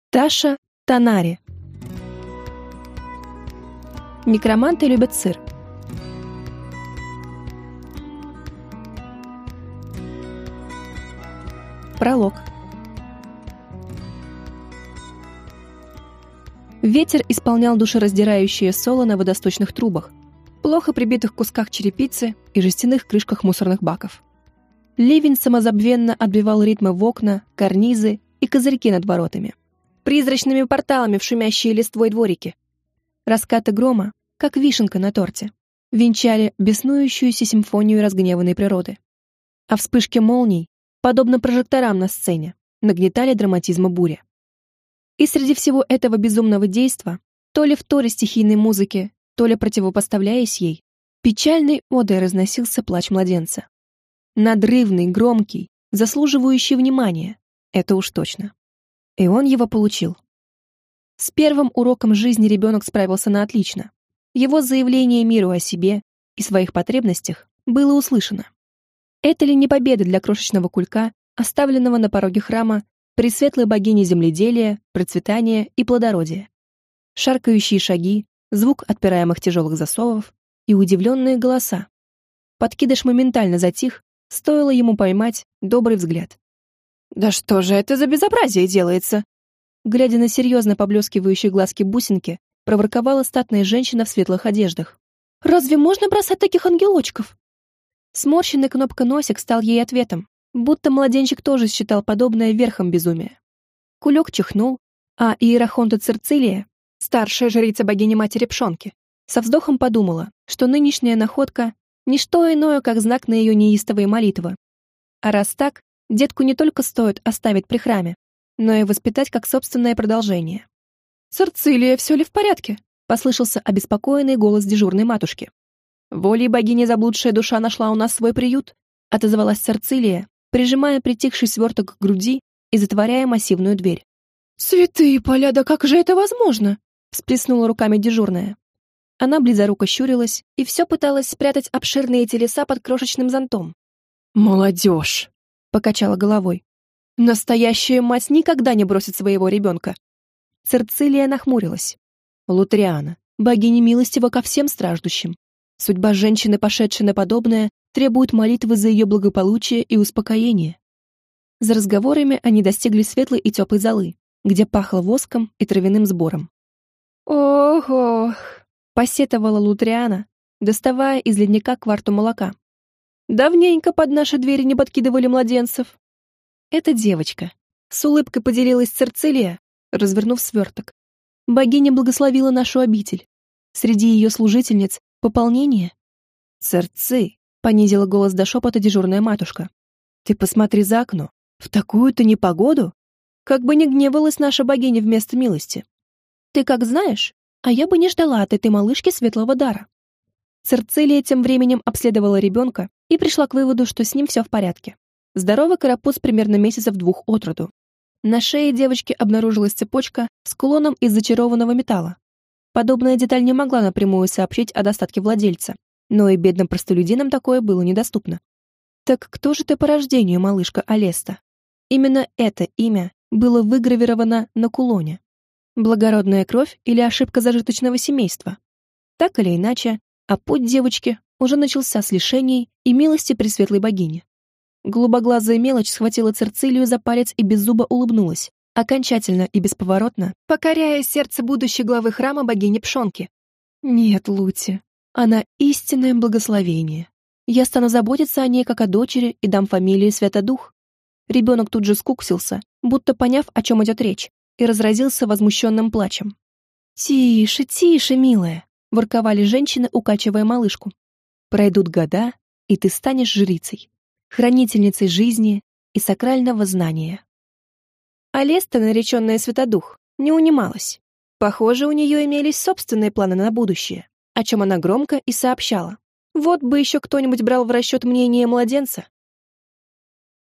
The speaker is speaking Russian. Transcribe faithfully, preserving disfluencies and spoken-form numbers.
Таша Танари. Некроманты любят сыр. Пролог. Ветер исполнял душераздирающее соло на водосточных трубах, плохо прибитых кусках черепицы и жестяных крышках мусорных баков. Ливень самозабвенно отбивал ритмы в окна, карнизы и козырьки над воротами, призрачными порталами в шумящие листвой дворики. Раскаты грома, как вишенка на торте, венчали беснующуюся симфонию разгневанной природы. А вспышки молний, подобно прожекторам на сцене, нагнетали драматизма бури. И среди всего этого безумного действа, то ли в торе стихийной музыки, то ли противопоставляясь ей, печальной одой разносился плач младенца. Надрывный, громкий, заслуживающий внимания, это уж точно. И он его получил. С первым уроком жизни ребенок справился на отлично. Его заявление миру о себе и своих потребностях было услышано. Это ли не победа для крошечного кулька, оставленного на пороге храма пресветлой богини земледелия, процветания и плодородия? Шаркающие шаги, звук отпираемых тяжелых засовов и удивленные голоса. Подкидыш моментально затих, стоило ему поймать добрый взгляд. «Да что же это за безобразие делается?» Глядя на серьезно поблескивающие глазки бусинки, проворковала статная женщина в светлых одеждах. «Разве можно бросать таких ангелочков?» Сморщенный кнопка носик стал ей ответом, будто младенчик тоже считал подобное верхом безумия. Кулек чихнул, а иерохонта Церцилия, старшая жрица богини-матери Пшонки, со вздохом подумала, что нынешняя находка — ничто иное, как знак на ее неистовые молитвы. А раз так, детку не только стоит оставить при храме, но и воспитать как собственное продолжение. «Церцилия, все ли в порядке?» — послышался обеспокоенный голос дежурной матушки. «Волей богини заблудшая душа нашла у нас свой приют», — отозвалась Церцилия, прижимая притихший сверток к груди и затворяя массивную дверь. «Святые поля, да как же это возможно?» — всплеснула руками дежурная. Она близоруко щурилась и все пыталась спрятать обширные телеса под крошечным зонтом. «Молодежь!» — покачала головой. «Настоящая мать никогда не бросит своего ребенка!» Церцилия нахмурилась. «Лутриана, богиня милостива ко всем страждущим. Судьба женщины, пошедшей на подобное, требует молитвы за ее благополучие и успокоение». За разговорами они достигли светлой и теплой залы, где пахло воском и травяным сбором. «Ох-ох!» — посетовала Лутриана, доставая из ледника кварту молока. «Давненько под наши двери не подкидывали младенцев». «Это девочка», — с улыбкой поделилась Церцилия, развернув сверток. «Богиня благословила нашу обитель. Среди ее служительниц пополнение». «Церцы», — понизила голос до шепота дежурная матушка. «Ты посмотри за окно. В такую-то непогоду? Как бы ни гневалась наша богиня вместо милости. Ты как знаешь, а я бы не ждала от этой малышки светлого дара». Церцилия тем временем обследовала ребенка и пришла к выводу, что с ним все в порядке. Здоровый карапуз примерно месяцев двух от роду. На шее девочки обнаружилась цепочка с кулоном из зачарованного металла. Подобная деталь не могла напрямую сообщить о достатке владельца, но и бедным простолюдинам такое было недоступно. «Так кто же ты по рождению, малышка Алеста?» Именно это имя было выгравировано на кулоне. Благородная кровь или ошибка зажиточного семейства? Так или иначе, а путь девочки уже начался с лишений и милости пресветлой богини. Голубоглазая мелочь схватила Церцилию за палец и беззубо улыбнулась, окончательно и бесповоротно покоряя сердце будущей главы храма богини Пшонки. «Нет, Лути, она истинное благословение. Я стану заботиться о ней как о дочери и дам фамилию Святодух». Ребенок тут же скуксился, будто поняв, о чем идет речь, и разразился возмущенным плачем. «Тише, тише, милая», — ворковали женщины, укачивая малышку. «Пройдут года, и ты станешь жрицей, хранительницей жизни и сакрального знания». Алеста, нареченная Святодух, не унималась. Похоже, у нее имелись собственные планы на будущее, о чем она громко и сообщала. Вот бы еще кто-нибудь брал в расчет мнение младенца,